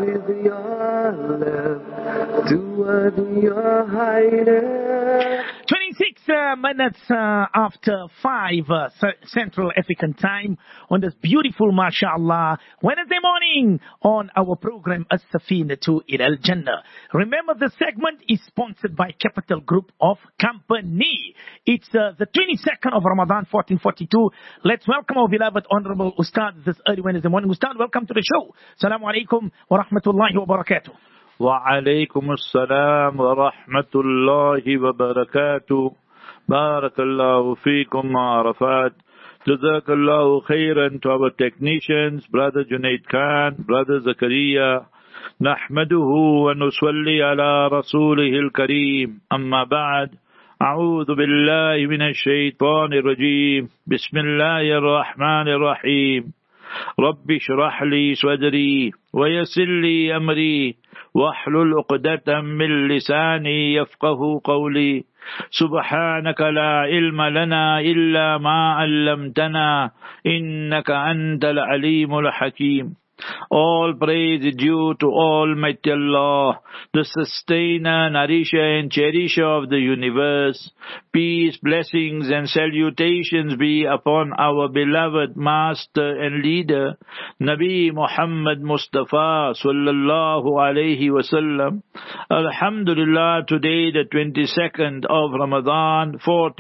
with your love, toward your highness. 26 minutes after 5 Central African Time on this beautiful, mashallah, Wednesday morning on our program As-Safinatu Ila Al-Jannah. Remember, the segment is sponsored by Capital Group of Company. It's the 22nd of Ramadan 1442. Let's welcome our beloved Honorable Ustad this early Wednesday morning. Ustad, welcome to the show. Assalamu alaikum wa rahmatullahi wa barakatuh. وعليكم السلام ورحمة الله وبركاته. بارك الله فيكم عرفات. جزاك الله خيرا to our technicians, Brother Junaid Khan, Brother Zakaria. نحمده ونصلي على رسوله الكريم. أما بعد. أعوذ بالله من الشيطان الرجيم. بسم الله الرحمن الرحيم. رب اشرح لي صدري ويسر لي أمري واحلل عقدة من لساني يفقه قولي. سبحانك لا علم لنا إلا ما علمتنا إنك أنت العليم الحكيم. All praise is due to Almighty Allah, the sustainer, nourisher and cherisher of the universe. Peace, blessings and salutations be upon our beloved master and leader, Nabi Muhammad Mustafa sallallahu alayhi wasallam. Alhamdulillah, today the 22nd of Ramadan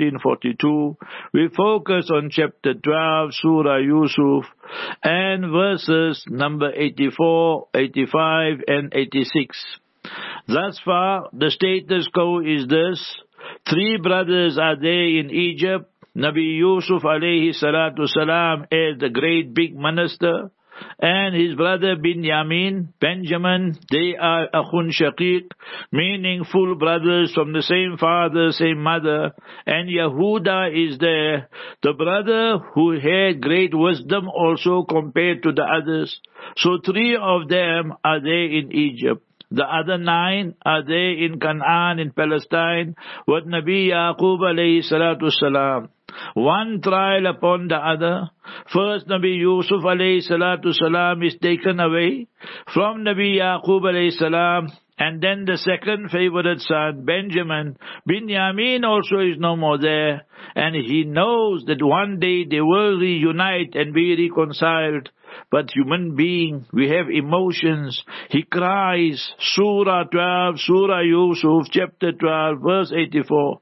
1442, we focus on chapter 12, Surah Yusuf, and verses number 84, 85 and 86. Thus far, the status quo is this. 3 brothers are there in Egypt. Nabi Yusuf alayhi salatu salam as the great big minister, and his brother Benjamin, they are akhun shaqiq, meaning full brothers from the same father, same mother. And Yehuda is there, the brother who had great wisdom also compared to the others. So 3 of them are there in Egypt. The other 9 are there in Canaan, in Palestine, with Nabi Yaqub alayhi salatu salam. One trial upon the other. First, Nabi Yusuf alayhi salatu salam is taken away from Nabi Yaqub alayhi salam, and then the second favorite son, Benjamin also is no more there, and he knows that one day they will reunite and be reconciled. But human being, we have emotions. He cries. Surah 12, Surah Yusuf, chapter 12, verse 84.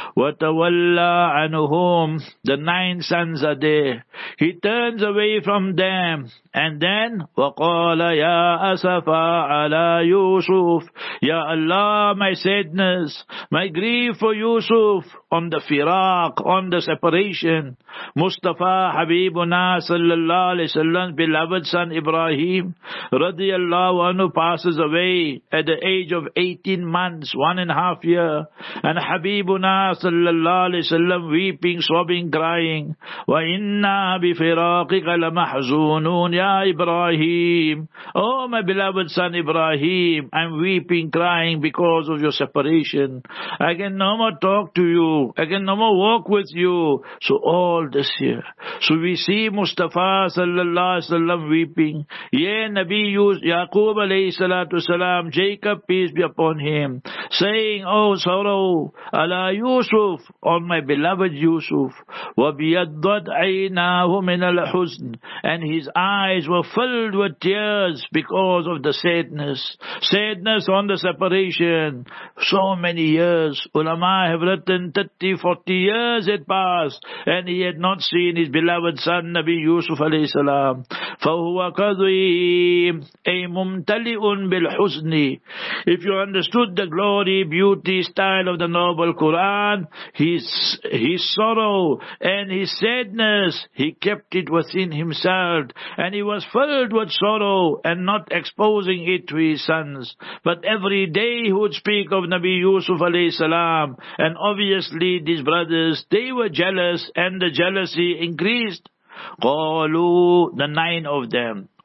وَتَوَلَّى عَنْهُمْ. The 9 sons are there. He turns away from them. And then, وَقَالَ يَا أَسَفَى عَلَى يُوسُف. Ya Allah, my sadness, my grief for Yusuf, on the firaq, on the separation. Mustafa Habibuna sallallahu alayhi wasallam, beloved son Ibrahim radiyallahu anhu, passes away at the age of 18 months, 1.5 years. And Habibuna sallallahu alayhi wasallam weeping, sobbing, crying. Wa inna bi firaqika lamahzunun ya Ibrahim. Oh my beloved son Ibrahim, I'm weeping, crying because of your separation. I can no more talk to you. I can no more walk with you. So all this here. So we see Mustafa sallallahu alaihi wasallam weeping. Yeah, Nabi Yaqub alayhi salatu salam, Jacob, peace be upon him, saying, oh sorrow, ala Yusuf, on my beloved Yusuf. وَبِيَضَّتْ عَيْنَاهُ مِنَ الْحُزْنِ. And his eyes were filled with tears because of the sadness. Sadness on the separation. So many years. Ulama have written 30, 40 years had passed, and he had not seen his beloved son Nabi Yusuf alayhi salam. فَهُوَ قَضِيمٌ أَيْ مُمْتَلِئٌ بِالْحُزْنِ. If you understood the glory, beauty, style of the noble Quran, his sorrow and his sadness, he kept it within himself, and he was filled with sorrow and not exposing it to his sons. But every day he would speak of Nabi Yusuf alayhi salam, and obviously these brothers, they were jealous, and the jealousy increased. قالوا, the 9 of them,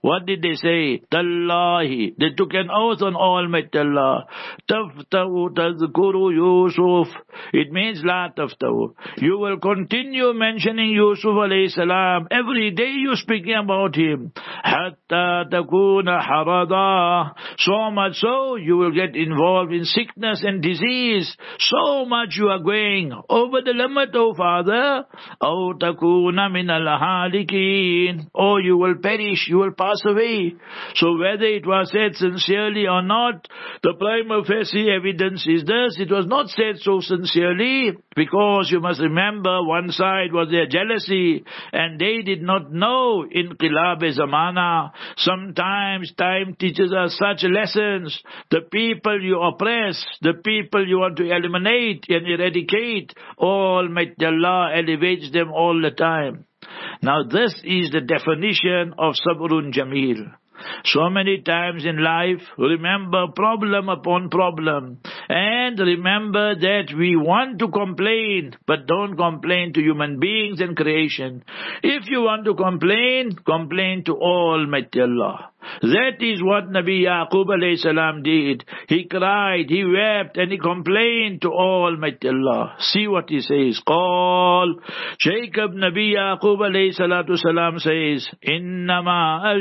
What did they say? Tallahi. They took an oath on Almighty Allah. Taftahu tazkuru Yusuf. It means la taftahu. You will continue mentioning Yusuf alayhi salam. Every day you speaking about him. Hatta takuna harada. So much so you will get involved in sickness and disease. So much you are going over the limit, O Father. Aw takuna min al-halikin. Or you will perish, you will pass away. So whether it was said sincerely or not, the prima facie evidence is this: it was not said so sincerely, because you must remember one side was their jealousy, and they did not know inqilab-e-zamana. Sometimes time teaches us such lessons. The people you oppress, the people you want to eliminate and eradicate, Almighty Allah elevates them all the time. Now this is the definition of Sabrun Jameel. So many times in life, remember problem upon problem. And remember that we want to complain, but don't complain to human beings and creation. If you want to complain, complain to Almighty Allah. That is what Nabi Yaqub alayhi salam did. He cried, he wept, and he complained to Almighty Allah. See what he says. Qal. Jacob Nabi Yaqub alayhi salatu salam says, Innama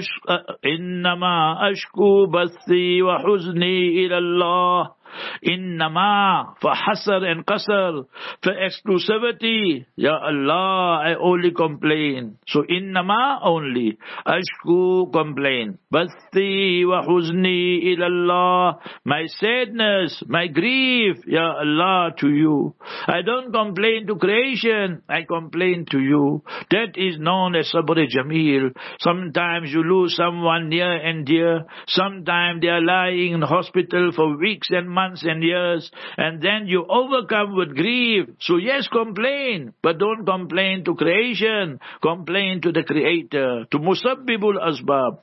ashku bathi wa huzni ila Allah. Innama, for hasr and qasr, for exclusivity. Ya Allah, I only complain. So innama only. Ashku, complain. Bathi wa huzni ilallah. My sadness, my grief, Ya Allah, to you. I don't complain to creation, I complain to you. That is known as sabr jameel. Sometimes you lose someone near and dear. Sometimes they are lying in hospital for weeks and months and years, and then you overcome with grief. So yes, complain, but don't complain to creation. Complain to the Creator, to Musabbibul Asbab.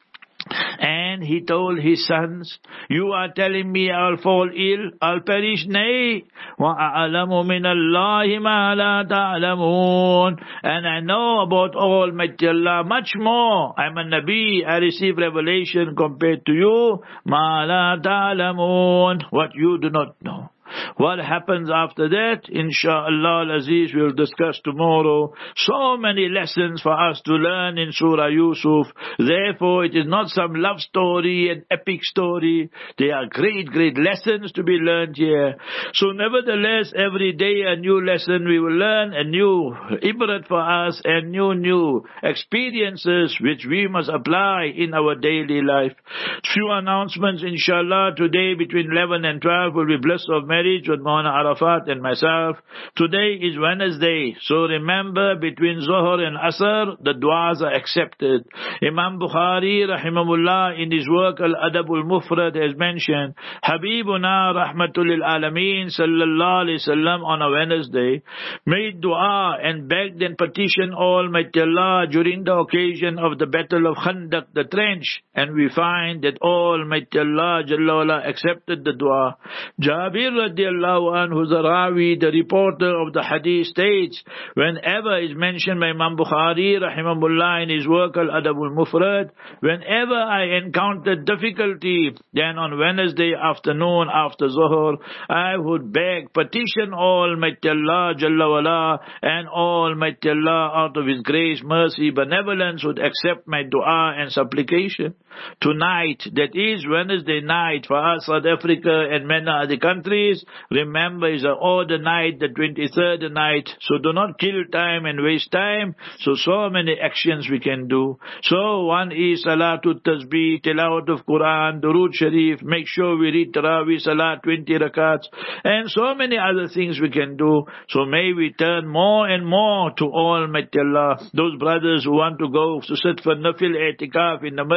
And he told his sons, you are telling me I'll fall ill, I'll perish? Nay. وَأَعْلَمُ مِنَ اللَّهِ مَا لَا تَعْلَمُونَ. And I know about Almighty Allah much more. I'm a Nabi, I receive revelation compared to you. مَا لَا تَعْلَمُونَ. What you do not know. What happens after that, Insha'Allah al-Aziz, we'll discuss tomorrow. So many lessons for us to learn in Surah Yusuf. Therefore, it is not some love story, an epic story. They are great, great lessons to be learned here. So nevertheless, every day a new lesson we will learn, a new ibrat for us, and new experiences which we must apply in our daily life. Few announcements, Inshallah. Today between 11 and 12 will be Bliss of Marriage with Maulana Arafat and myself. Today is Wednesday, so remember between Zohar and Asr, the du'as are accepted. Imam Bukhari, rahimahullah, in his work Al-Adab al-Mufrad has mentioned, Habibuna rahmatul lil alameen sallallahu alayhi wasallam on a Wednesday made dua and begged and petitioned Almighty Allah during the occasion of the battle of Khandaq, the trench, and we find that Almighty Allah Jalla wala accepted the dua. Jabir radiallahu anhu, the Rawi, the reporter of the hadith, states, whenever is mentioned by Imam Bukhari rahimahullah in his work Al-Adab al-Mufrad, whenever I encountered difficulty, then on Wednesday afternoon after Zuhur, I would beg, petition Almighty Allah Jalla wala, and Almighty Allah out of His grace, mercy, benevolence would accept my dua and supplication. Tonight, that is Wednesday night for us, South Africa and many other countries, remember is an odd night, the 23rd night, so do not kill time and waste time. So many actions we can do. So one is Salatul Tasbih, Tilawat of Quran, Durood Sharif, make sure we read Tarawih, Salat, 20 rakats, and so many other things we can do. So may we turn more and more to Almighty Allah. Those brothers who want to go to sit for Nafil I'tikaf in the masjid,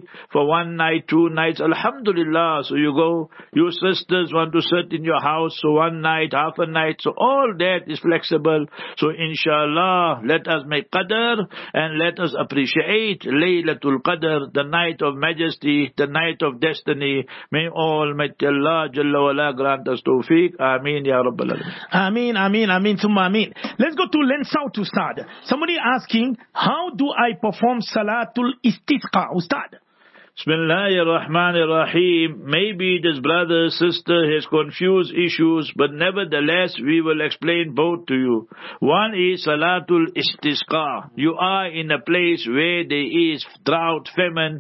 for 1 night, 2 nights, alhamdulillah. So you go, your sisters want to sit in your house, so 1 night, half a night, so all that is flexible. So inshallah, let us make qadr and let us appreciate Laylatul Qadr, the night of majesty, the night of destiny. May Almighty Allah Jalla wala grant us tawfiq. Ameen ya Rabbal Alamin. Ameen, ameen, ameen, thumma ameen. Let's go to Lensau, Ustad. Somebody asking, how do I perform Salatul Istisqa, Ustad? Bismillahir Rahmanir Rahim. Maybe this brother, sister has confused issues, but nevertheless we will explain both to you. One is Salatul Istisqa. You are in a place where there is drought, famine,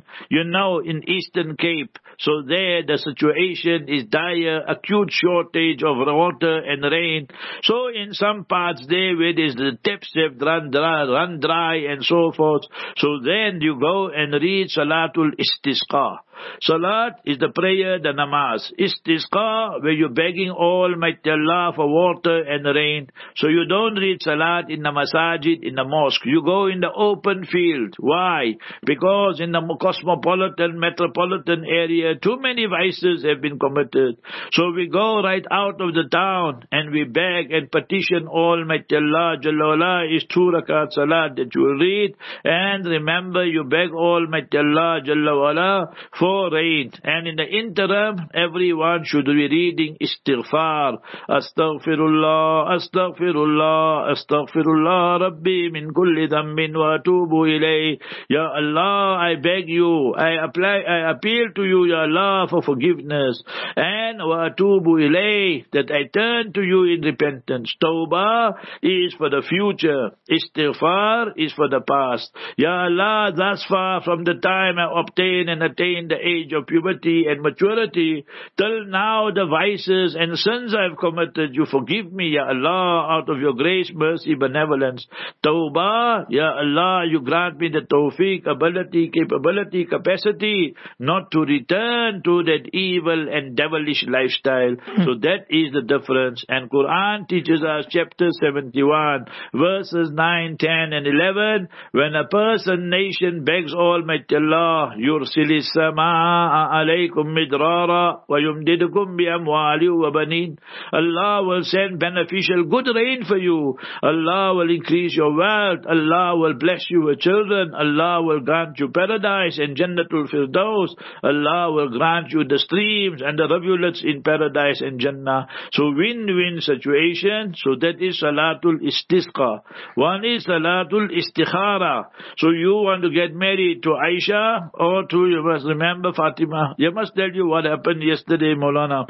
in Eastern Cape. So there the situation is dire, acute shortage of water and rain. So in some parts there where there's the taps have run dry and so forth. So then you go and read Salatul Istisqa. Salat is the prayer, the namaz. Istisqa, where you're begging Almighty Allah for water and rain. So you don't read salat in the masajid, in the mosque. You go in the open field. Why? Because in the cosmopolitan, metropolitan area, too many vices have been committed. So we go right out of the town and we beg and petition Almighty Allah. Jalla wala is 2 rakat salat that you will read. And remember, you beg Almighty Allah Jalla wala for rain. And in the interim, everyone should be reading istighfar. Astaghfirullah, astaghfirullah, astaghfirullah, Rabbi min kulli dhanbin wa atubu ilayh. Ya Allah, I beg you, I appeal to you, Ya Allah, for forgiveness. And wa atubu ilayh, that I turn to you in repentance. Tawbah is for the future. Istighfar is for the past. Ya Allah, thus far from the time I obtain and attain the age of puberty and maturity, till now the vices and sins I have committed, you forgive me, Ya Allah, out of your grace, mercy, benevolence. Tawbah, Ya Allah, you grant me the tawfiq, ability, capability, capacity, not to return to that evil and devilish lifestyle. So that is the difference. And Quran teaches us, chapter 71, verses 9, 10 and 11, when a person, nation begs Almighty Allah, yursilis samaa alaykum midrara wa yumdidukum bi amwali wa banin. Allah will send beneficial good rain for you. Allah will increase your wealth. Allah will bless you with children. Allah will grant you paradise and Jannatul Firdaus. Allah will grant you the streams and the rivulets in paradise and Jannah. So win-win situation. So that is Salatul Istisqa. One is Salatul Istikhara. So you want to get married to Aisha or to, you must remember, Fatima. You must tell you what happened yesterday, Maulana.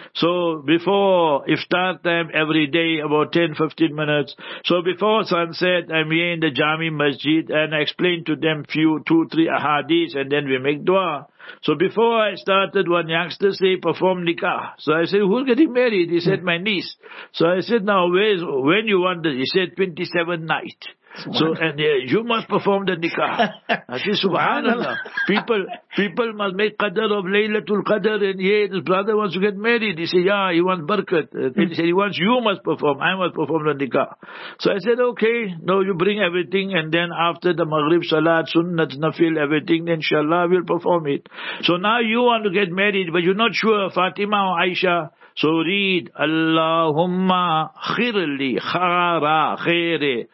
So before iftar time every day, about 10-15 minutes. So before sunset, I'm here in the Jami Masjid and I explain to them 2-3 ahadith and then we make dua. So before I started, one youngster say, perform nikah. So I said, who's getting married? He said, my niece. So I said, now when you want it? He said, 27 night. So, and you must perform the nikah. I said, subhanallah. People must make qadr of Laylatul Qadr, and this brother wants to get married. He said, yeah, he wants barakat. And he said, you must perform. I must perform the nikah. So I said, okay, no, you bring everything, and then after the Maghrib Salat, Sunnat, Nafil, everything, then inshallah we'll perform it. So now you want to get married, but you're not sure, Fatima or Aisha. So read, Allahumma khirli, khara, khairi.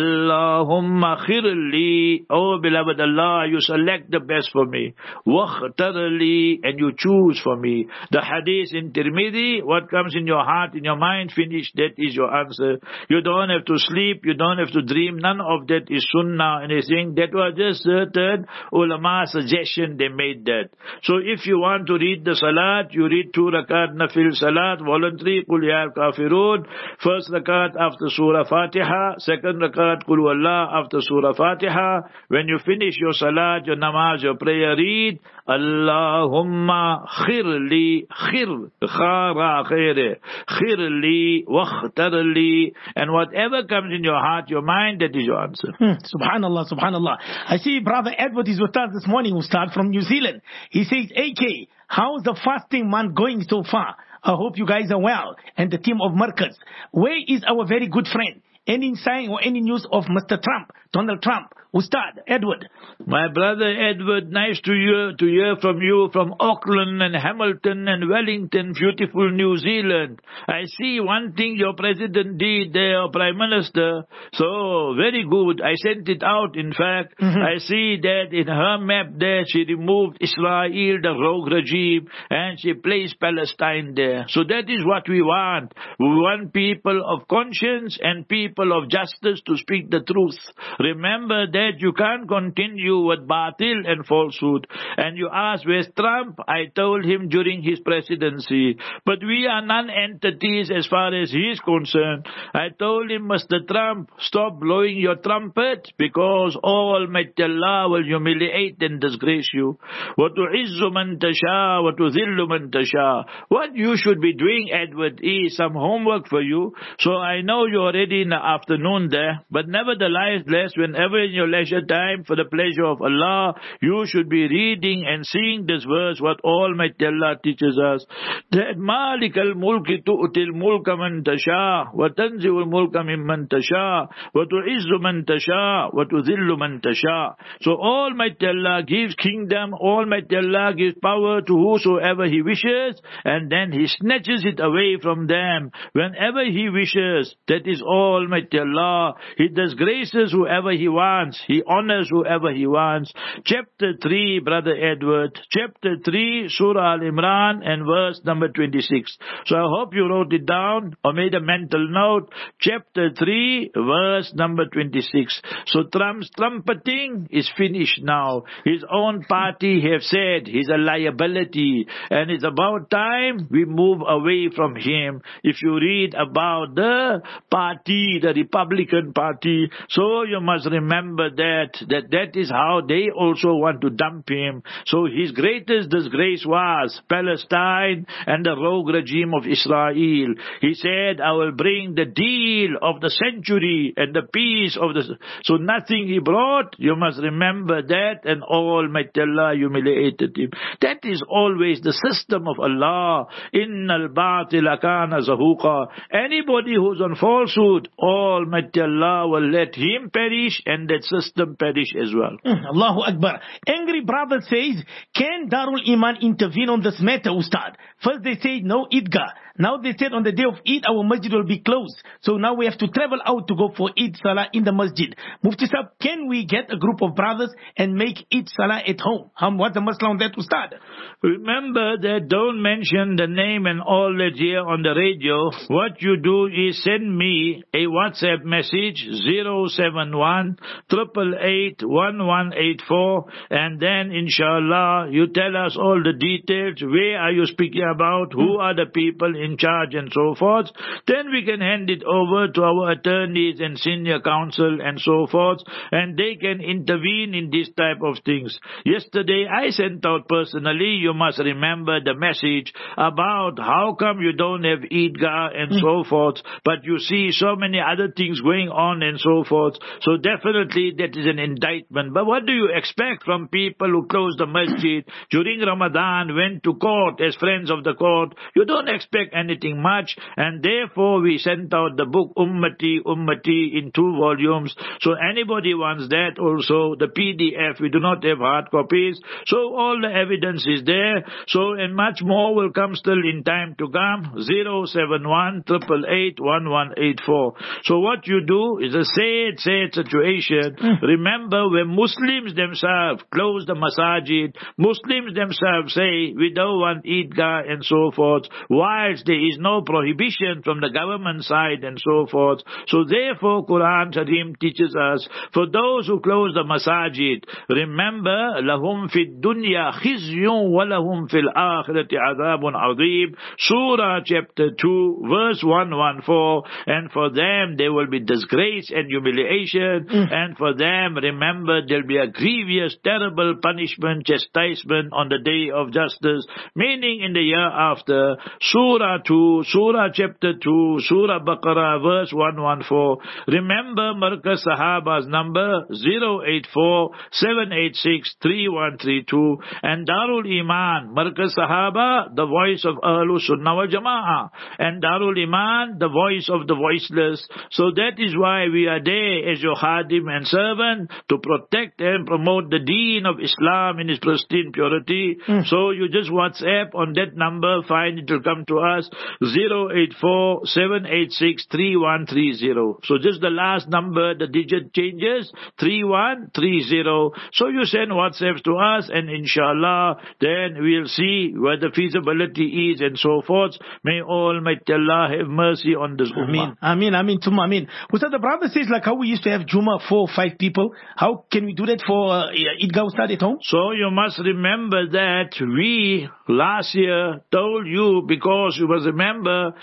Allahumma khirli. Oh beloved Allah, you select the best for me. Wakhtarli, and you choose for me. The hadith in Tirmidhi, what comes in your heart, in your mind, finish, that is your answer. You don't have to sleep, you don't have to dream, none of that is sunnah, anything. That was just certain ulama suggestion, they made that. So if you want to read the salat, you read 2 rakat nafil salat, voluntary, Qul Ya Kafirun, first rakat after Surah Fatiha, second rakat Qul Wallah after Surah Fatiha. When you finish your salat, your namaz, your prayer, read Allahumma khirli, khara khairi, khirli, wakhtarli, and whatever comes in your heart, your mind, that is your answer. Subhanallah, subhanallah. I see Brother Edward is with us this morning, Ustad, from New Zealand. He says, AK, how's the fasting month going so far? I hope you guys are well. And the team of Markaz. Where is our very good friend? Any sign or any news of Mr. Trump, Donald Trump? Ustad, Edward. My brother Edward, nice to hear from you from Auckland and Hamilton and Wellington, beautiful New Zealand. I see one thing your president did there, Prime Minister, so very good. I sent it out, in fact. I see that in her map there, she removed Israel, the rogue regime, and she placed Palestine there. So that is what we want. We want people of conscience and people of justice to speak the truth. Remember that you can't continue with batil and falsehood. And you ask, where's Trump? I told him during his presidency. But we are non-entities as far as he is concerned. I told him, Mr. Trump, stop blowing your trumpet, because Almighty Allah will humiliate and disgrace you. وَتُعِزُّ مَن تَشَاءُ وَتُذِلُّ مَن تَشَاءُ. What you should be doing, Edward, is some homework for you. So I know you're already in the afternoon there, but nevertheless, whenever in your leisure time, for the pleasure of Allah, you should be reading and seeing this verse, what Almighty Allah teaches us, that مَالِكَ الْمُلْكِ تُؤْتِي الْمُلْكَ مَنْ تَشَاءُ وَتَنْزِعُ الْمُلْكَ مِمَّنْ تَشَاءُ وَتُعِزُّ مَنْ تَشَاءُ وَتُذِلُّ مَنْ تَشَاءُ. So Almighty Allah gives kingdom, Almighty Allah gives power to whosoever He wishes, and then He snatches it away from them whenever He wishes. That is Almighty Allah. He disgraces whoever He wants. He honors whoever He wants. Chapter 3, Brother Edward. Chapter 3, Surah Al-Imran, and verse number 26. So I hope you wrote it down or made a mental note. Chapter 3, verse number 26. So Trump's trumpeting is finished now. His own party have said he's a liability, and it's about time we move away from him. If you read about the party, the Republican Party, so you must remember that is how they also want to dump him. So his greatest disgrace was Palestine and the rogue regime of Israel. He said, I will bring the deal of the century and the peace of the... So nothing he brought, you must remember that, and Almighty Allah humiliated him. That is always the system of Allah. Innal batila kana zahuqa. Anybody who's on falsehood, Almighty Allah will let him perish and that system perish as well. Allahu Akbar. Angry brother says, can Darul Iman intervene on this matter, Ustad? First they say no Idgah. Now they said on the day of Eid our masjid will be closed. So now we have to travel out to go for Eid Salah in the masjid. Mufti Sahib, can we get a group of brothers and make Eid Salah at home? What's the masla on that, Ustad? Remember that don't mention the name and all that here on the radio. What you do is send me a WhatsApp message 071 888 1184, and then inshallah you tell us all the details. Where are you speaking about? Who are the people in charge and so forth? Then we can hand it over to our attorneys and senior counsel and so forth, and they can intervene in this type of things. Yesterday I sent out personally, you must remember the message about how come you don't have Eidgah and so forth, but you see so many other things going on and so forth. So definitely that is an indictment. But what do you expect from people who close the masjid during Ramadan, went to court as friends of the court? You don't expect anything much, and therefore we sent out the book Ummati in 2 volumes. So anybody wants that also, the PDF, we do not have hard copies. So all the evidence is there. So, and much more will come still in time to come. 071 888 1184. So what you do is a sad situation. Remember, when Muslims themselves close the masajid, Muslims themselves say we don't want Eidgah and so forth, whilst there is no prohibition from the government side and so forth. So therefore Quran Kareem teaches us, for those who close the masajid, remember, lahum fid dunya khizyun wa lahum fil akhirati adhabun adhim. Surah chapter 2 verse 114. And for them there will be disgrace and humiliation, and for them, remember, there will be a grievous, terrible punishment, chastisement on the day of justice, meaning in the year after. Surah Surah 2, Surah chapter 2, Surah Baqarah verse 114. Remember Markaz Sahaba's number 084-786-3132. And Darul Iman, Markaz Sahaba, the voice of Ahlul Sunnah wal Jama'ah. And Darul Iman, the voice of the voiceless. So that is why we are there as your khadim and servant to protect and promote the deen of Islam in its pristine purity. So you just WhatsApp on that number, fine, it will come to us, 084-786-3130. So just the last number, the digit changes, 3130. So you send WhatsApps to us and inshallah, then we'll see where the feasibility is and so forth. May Almighty Allah have mercy on this ummah. Ameen, Ameen, Tumma Ameen. Ustad, the brother says like how we used to have Juma 4 or 5 people. How can we do that for Idgah Ustad at home? So you must remember that we last year told you, because you must remember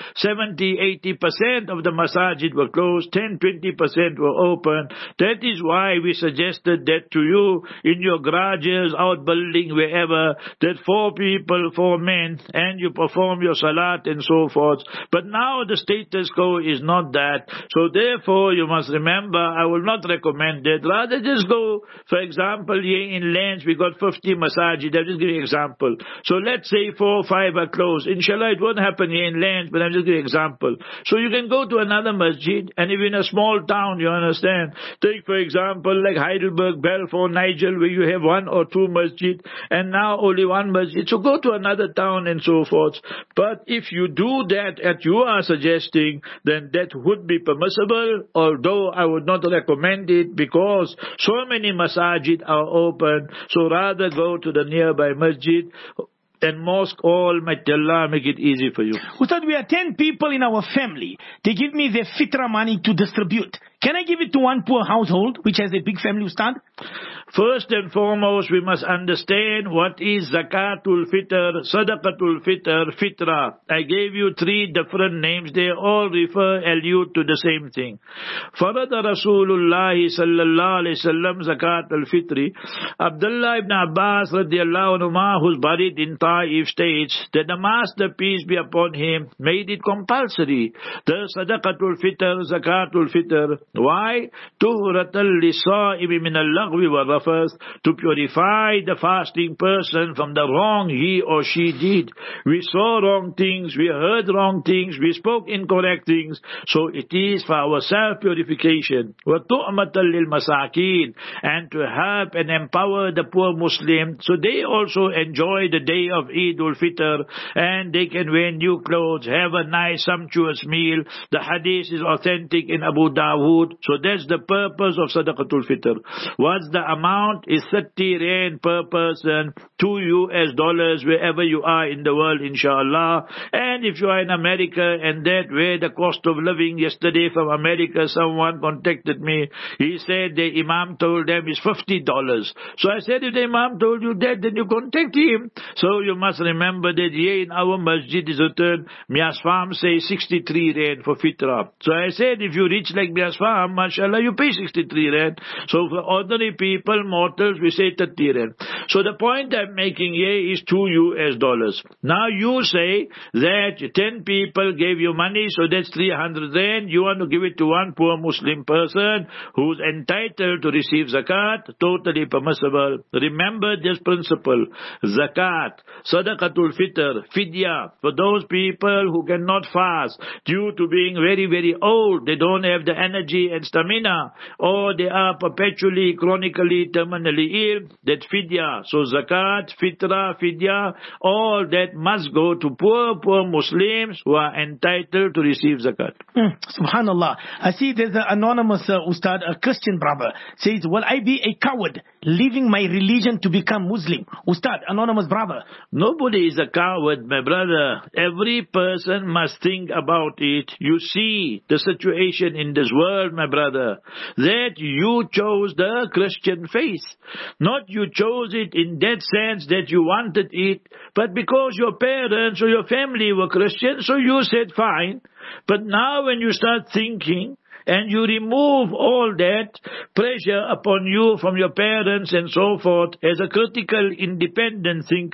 70-80% of the masajid were closed, 10-20% were open. That is why we suggested that to you in your garages, outbuilding, wherever, that 4 people, 4 men, and you perform your salat and so forth. But now the status quo is not that. So therefore you must remember, I will not recommend it. Rather just go, for example, here in Lands we got 50 masajid. I'll just give you an example. So let's say 4 or 5 are closed. Inshallah it won't happen here in Lands, but I'm just giving you an example. So you can go to another masjid, and if in a small town, you understand, take for example like Heidelberg, Belfort, Nigel, where you have 1 or 2 masjid, and now only 1 masjid. So go to another town and so forth. But if you do that as you are suggesting, then that would be permissible, although I would not recommend it because so many masajid are open. So rather go to the nearby masjid and mosque. Almighty Allah make it easy for you. Ustad, we are 10 people in our family. They give me their fitra money to distribute. Can I give it to one poor household which has a big family, Ustad? First and foremost, we must understand what is Zakatul Fitr, Sadaqatul Fitr, Fitra. I gave you 3 different names. They all refer, allude to the same thing. Farada Rasulullah sallallahu alayhi wasallam Zakatul Fitri. Abdullah ibn Abbas radiallahu anhu, who's buried in Taif, states that the Master, peace be upon him, made it compulsory. The Sadaqatul Fitr, Zakatul Fitr. Why? Tuhratal lisa'imi min al-laghwi wa rafath, to purify the fasting person from the wrong he or she did. We saw wrong things, we heard wrong things, we spoke incorrect things. So it is for our self-purification. Wa tu'matal lil masakin, and to help and empower the poor Muslim, so they also enjoy the day of Eid al-Fitr, and they can wear new clothes, have a nice sumptuous meal. The hadith is authentic in Abu Dawood. So that's the purpose of Sadaqatul Fitr. What's the amount? Is 30 rand per person, $2 wherever you are in the world, inshallah. And if you are in America and that where the cost of living, yesterday from America someone contacted me, he said the Imam told them is $50. So I said, if the Imam told you that, then you contact him. So you must remember that here in our masjid is written, Mias Farm say 63 rand for Fitra. So I said, if you reach like Mias Farm, mashallah, you pay 63 rand. So for ordinary people, mortals, we say 30 rand. So the point I'm making here is $2. Now you say that 10 people gave you money, so that's 300 rand. You want to give it to one poor Muslim person who's entitled to receive zakat, totally permissible. Remember this principle. Zakat, Sadaqatul Fitr, Fidya, for those people who cannot fast due to being very, very old, they don't have the energy and stamina, or they are perpetually, chronically, terminally ill, that Fidya. So zakat, fitra, fidya, all that must go to poor Muslims who are entitled to receive zakat. Subhanallah. I see there's an anonymous Ustad, a Christian brother, says, will I be a coward leaving my religion to become Muslim? Ustad, anonymous brother. Nobody is a coward, my brother. Every person must think about it. You see the situation in this world, my brother, that you chose the Christian faith. Not you chose it in that sense that you wanted it, but because your parents or your family were Christian, so you said fine. But now when you start thinking, and you remove all that pressure upon you from your parents and so forth, as a critical, independent thinker,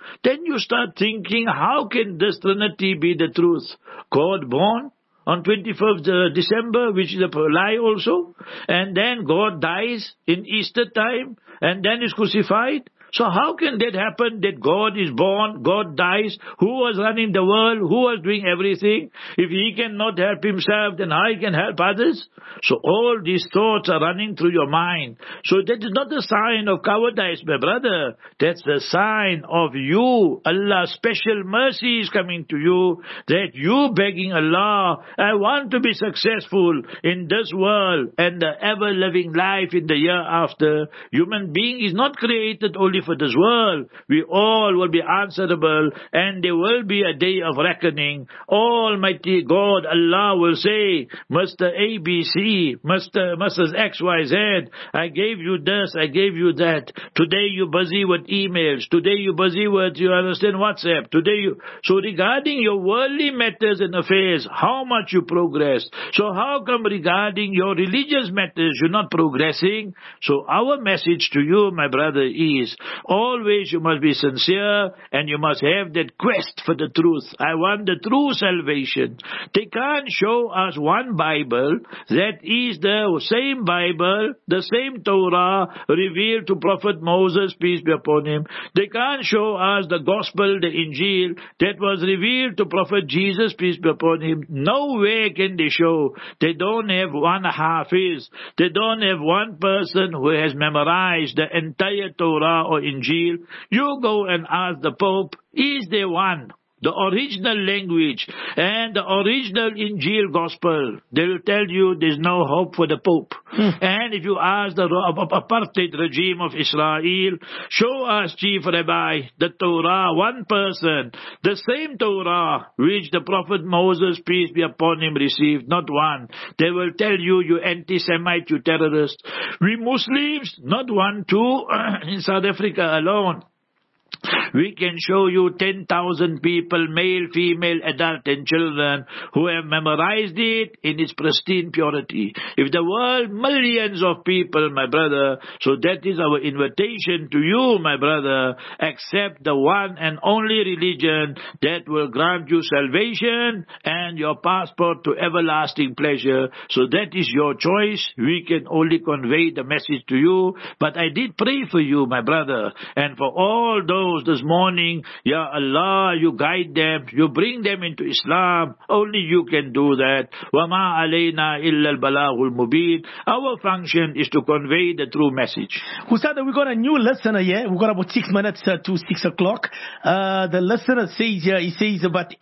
Then you start thinking, how can this Trinity be the truth? God born on 21st December, which is a lie also, and then God dies in Easter time, and then is crucified. So how can that happen, that God is born, God dies? Who was running the world? Who was doing everything? If he cannot help himself, then how he can help others? So all these thoughts are running through your mind. So that is not a sign of cowardice, my brother. That's the sign of you. Allah's special mercy is coming to you, that you begging Allah, I want to be successful in this world and the ever-living life in the year after. Human being is not created only for this world. We all will be answerable, and there will be a day of reckoning. Almighty God, Allah will say, Mr. ABC, Mrs. XYZ, I gave you this, I gave you that. Today you're busy with emails. Today you're busy with, you understand, WhatsApp. So regarding your worldly matters and affairs, how much you progressed. So how come regarding your religious matters you're not progressing? So our message to you, my brother, is always you must be sincere, and you must have that quest for the truth. I want the true salvation. They can't show us one Bible that is the same Bible, the same Torah revealed to Prophet Moses, peace be upon him. They can't show us the Gospel, the Injil, that was revealed to Prophet Jesus, peace be upon him. No way can they show. They don't have one Hafiz. They don't have one person who has memorized the entire Torah or Injil. You go and ask the Pope, is there one? The original language and the original Injil Gospel, they will tell you there's no hope for the Pope. And if you ask the apartheid regime of Israel, show us, Chief Rabbi, the Torah, one person, the same Torah which the Prophet Moses, peace be upon him, received, not one. They will tell you, you anti-Semite, you terrorist. We Muslims, not one, two, in South Africa alone. We can show you 10,000 people, male, female, adult and children, who have memorized it in its pristine purity. If the world, millions of people, my brother, so that is our invitation to you, my brother, accept the one and only religion that will grant you salvation and your passport to everlasting pleasure. So that is your choice. We can only convey the message to you. But I did pray for you, my brother, and for all those this morning, Ya Allah, you guide them, you bring them into Islam. Only you can do that. وَمَا عَلَيْنَا إِلَّا الْبَلَاغُ الْمُبِينَ. Our function is to convey the true message. Ustad, we got a new listener here. We got about 6 minutes to 6 o'clock. The listener says here, he says about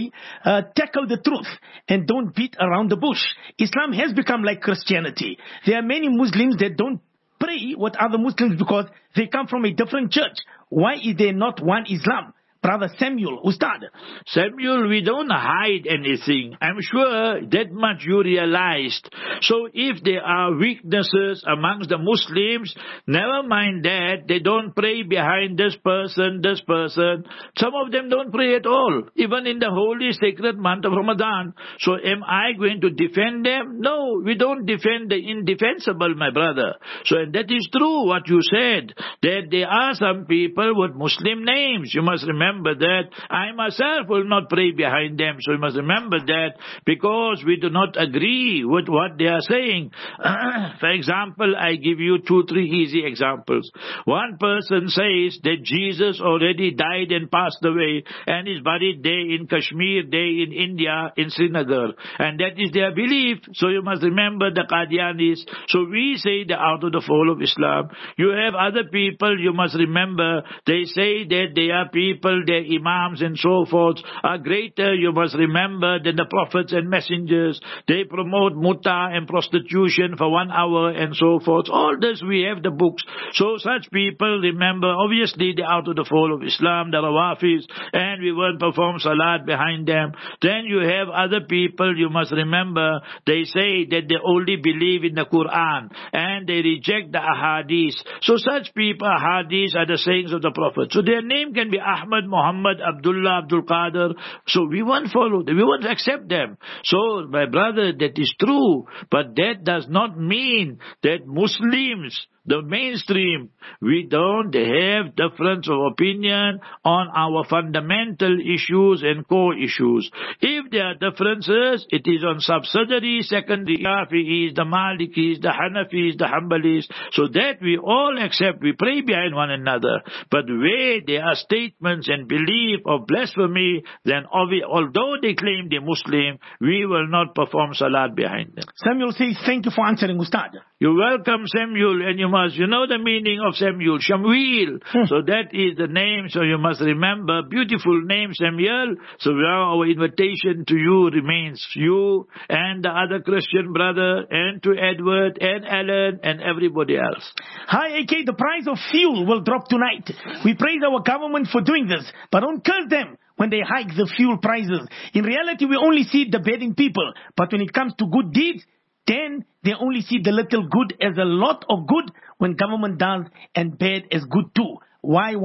AK, tackle the truth and don't beat around the bush. Islam has become like Christianity. There are many Muslims that don't pray with other Muslims because they come from a different church. Why is there not one Islam? Brother Samuel, Ustad. Samuel, we don't hide anything. I'm sure that much you realized. So if there are weaknesses amongst the Muslims, never mind that. They don't pray behind this person, this person. Some of them don't pray at all, even in the holy sacred month of Ramadan. So am I going to defend them? No, we don't defend the indefensible, my brother. So and that is true what you said, that there are some people with Muslim names. You must remember that. I myself will not pray behind them. So you must remember that, because we do not agree with what they are saying. For example, I give you 2-3 easy examples. One person says that Jesus already died and passed away and is buried there in Kashmir, there in India, in Srinagar. And that is their belief. So you must remember the Qadianis. So we say they're out of the fold of Islam. You have other people, you must remember, they say that they are people, their imams and so forth are greater, you must remember, than the prophets and messengers. They promote mutta and prostitution for 1 hour and so forth. All this we have the books. So such people, remember, obviously they're out of the fold of Islam, the Rawafis, and we won't perform salat behind them. Then you have other people, you must remember, they say that they only believe in the Quran and they reject the ahadith. So such people, ahadith are the sayings of the Prophet. So their name can be Ahmad, Muhammad, Abdullah, Abdul Qadir. So we won't follow them. We won't accept them. So, my brother, that is true. But that does not mean that Muslims the mainstream. We don't have difference of opinion on our fundamental issues and core issues. If there are differences, it is on subsidiary, secondary, Shafi'is, the Malikis, the Hanafis, the Hanbalis, so that we all accept, we pray behind one another. But where there are statements and belief of blasphemy, then although they claim they're Muslim, we will not perform salat behind them. Samuel says, thank you for answering, Ustad. You're welcome, Samuel, and you know the meaning of Samuel, Shamuel. So that is the name, so you must remember, beautiful name, Samuel. So now our invitation to you remains, you and the other Christian brother, and to Edward and Alan and everybody else. Hi AK, the price of fuel will drop tonight. We praise our government for doing this, but don't curse them when they hike the fuel prices. In reality, we only see the bad in people, but when it comes to good deeds, then they only see the little good as a lot of good when government does, and bad as good too. Why?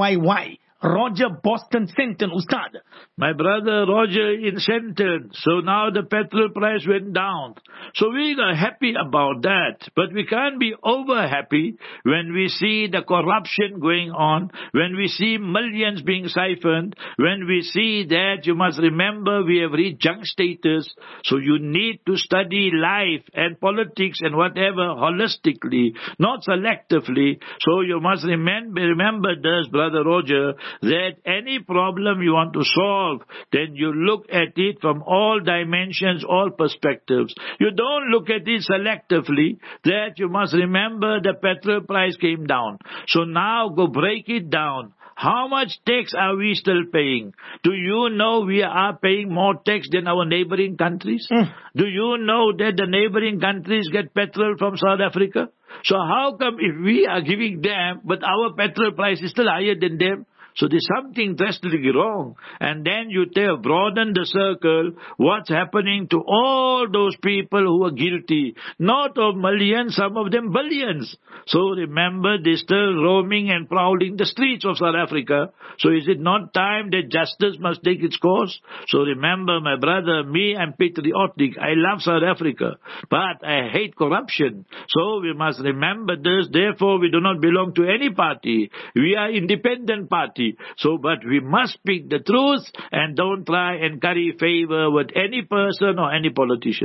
Roger, Boston, Senton, Ustad. My brother Roger in Senton. So now the petrol price went down. So we are happy about that. But we can't be over happy when we see the corruption going on, when we see millions being siphoned, when we see that, you must remember, we have reached junk status. So you need to study life and politics and whatever holistically, not selectively. So you must remember this, Brother Roger, that any problem you want to solve, then you look at it from all dimensions, all perspectives. You don't look at it selectively, that you must remember the petrol price came down. So now go break it down. How much tax are we still paying? Do you know we are paying more tax than our neighboring countries? Do you know that the neighboring countries get petrol from South Africa? So how come if we are giving them, but our petrol price is still higher than them? So there's something drastically wrong. And then you broaden the circle, what's happening to all those people who are guilty. Not of millions, some of them billions. So remember, they're still roaming and prowling the streets of South Africa. So is it not time that justice must take its course? So remember, my brother, me, I'm patriotic. I love South Africa. But I hate corruption. So we must remember this. Therefore, we do not belong to any party. We are independent party. So, but we must speak the truth and don't try and curry favor with any person or any politician.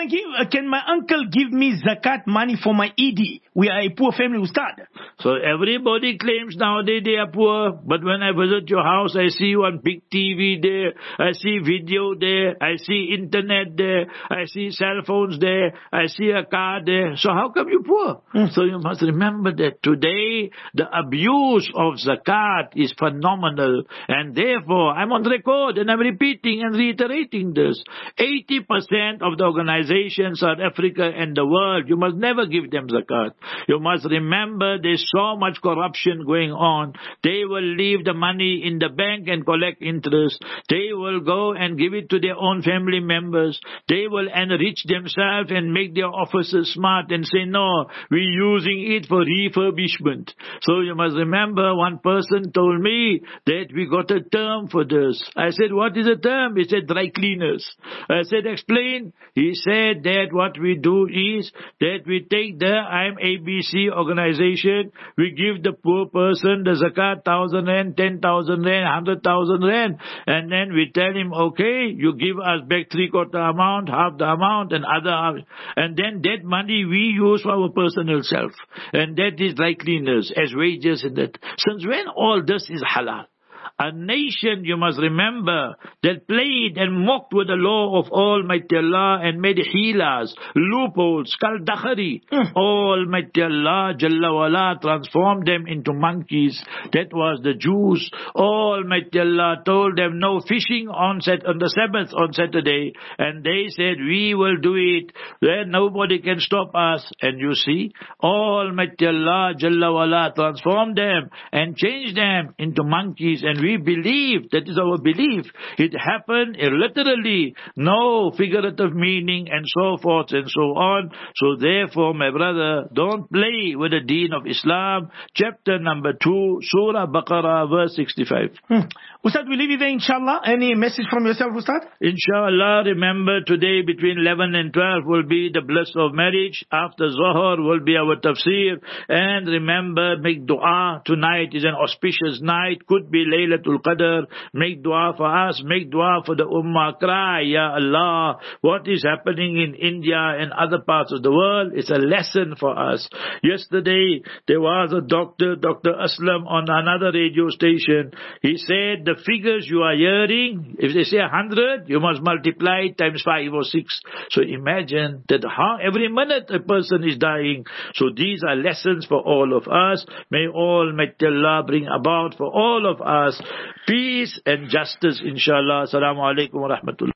Can my uncle give me zakat money for my Eid? We are a poor family, Ustad. So everybody claims nowadays they are poor, but when I visit your house, I see you on big TV there, I see video there, I see internet there, I see cell phones there, I see a car there. So how come you're poor? So you must remember that today the abuse of zakat is phenomenal, and therefore I'm on record and I'm repeating and reiterating this. 80% of the organizations, South Africa and the world, you must never give them zakat. You must remember there's so much corruption going on. They will leave the money in the bank and collect interest. They will go and give it to their own family members. They will enrich themselves and make their officers smart and say, no, we're using it for refurbishment. So you must remember, one person told me that we got a term for this. I said, what is a term? He said, dry cleaners. I said, explain. He said that what we do is that we take the ABC organization, we give the poor person the zakat, 1,000 rand, 10,000 rand, 100,000 rand, and then we tell him, okay, you give us back 3/4 amount, half the amount, and other half, and then that money we use for our personal self, and that is dry cleaners as wages in that. Since when all this is halal? A nation, you must remember, that played and mocked with the law of Almighty Allah and made hilas, loopholes, kaldakhari. Almighty Allah, Jalla wala, transformed them into monkeys. That was the Jews. Almighty Allah told them no fishing on the Sabbath on Saturday. And they said, we will do it. Then nobody can stop us. And you see, Almighty Allah, Jalla wala, transformed them and changed them into monkeys. And we we believe, that is our belief. It happened literally, no figurative meaning and so forth and so on. So therefore, my brother, don't play with the deen of Islam. Chapter number 2, Surah Baqarah, verse 65. Ustad, we leave you there, inshallah. Any message from yourself, Ustad? Inshallah, remember today between 11 and 12 will be the bliss of marriage. After Zohar will be our tafsir. And remember, make dua. Tonight is an auspicious night. Could be Laylatul Qadr. Make dua for us. Make dua for the Ummah. Cry, Ya Allah, what is happening in India and other parts of the world? It's a lesson for us. Yesterday, there was a doctor, Dr. Aslam, on another radio station. He said, the figures you are hearing, if they say 100, you must multiply it times 5 or 6. So imagine that how every minute a person is dying. So these are lessons for all of us. May Almighty Allah bring about for all of us peace and justice, inshallah. Assalamu alaikum wa rahmatullah.